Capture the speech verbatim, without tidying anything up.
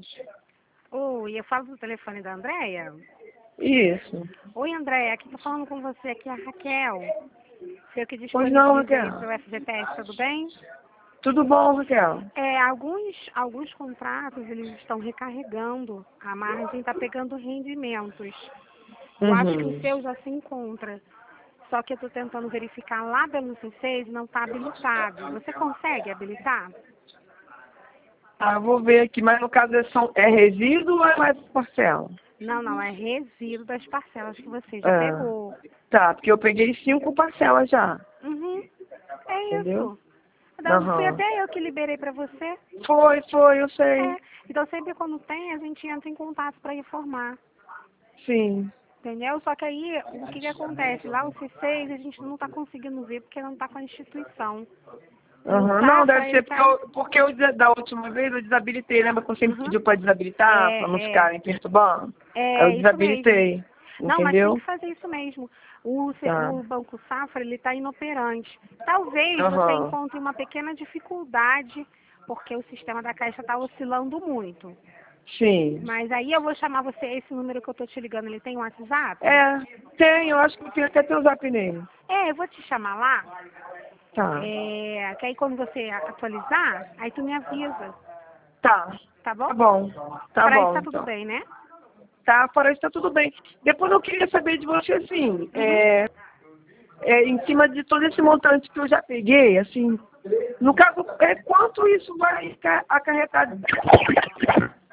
Oi, eu falo do telefone da Andréia? Isso. Oi, Andréia, aqui tô falando com você, aqui é a Raquel. Eu que Pois não, disponibilizei Raquel. para o F G T S, tudo bem? Tudo bom, Raquel? É, alguns, alguns contratos, eles estão recarregando, a margem está pegando rendimentos. Eu acho que o Uhum. seu já se encontra. Só que eu estou tentando verificar lá pelo C seis e não está habilitado. Você consegue habilitar? Tá, eu vou ver aqui, mas no caso é, são, é resíduo ou é mais parcela? Não, não, é resíduo das parcelas que você já Ah, pegou. tá, porque eu peguei cinco parcelas já, Uhum, é entendeu? isso. Então, foi Aham. até eu que liberei para você. Foi, foi, eu sei. É, então sempre quando tem, a gente entra em contato para informar. Sim. Entendeu? Só que aí, o que que acontece? Lá o C seis a gente não está conseguindo ver porque não está com a instituição. No Aham. Não, Safra deve ele ser porque está... eu, porque eu da da última vez eu desabilitei, lembra que você me Uhum. pediu para desabilitar, para não É, é, ficarem perturbando? Aí eu é isso mesmo. desabilitei, Não, mas tem que entendeu? fazer isso mesmo. O, C- Tá. o Banco Safra, ele está inoperante. Talvez você Aham. encontre uma pequena dificuldade, porque o sistema da Caixa está oscilando muito. Sim. Mas aí eu vou chamar você, esse número que eu tô te ligando, ele tem um WhatsApp? É, tem, eu acho que tem até teu zap nele. É, eu vou te chamar lá, Tá. é, que aí quando você atualizar, aí tu me avisa, Tá. tá bom? Tá bom. Tá Para isso bom, tá tudo então. bem, né? Tá, fora isso tá tudo bem. Depois eu queria saber de você, assim, Uhum. é, é, em cima de todo esse montante que eu já peguei, assim, no caso, é, quanto isso vai ca- acarretar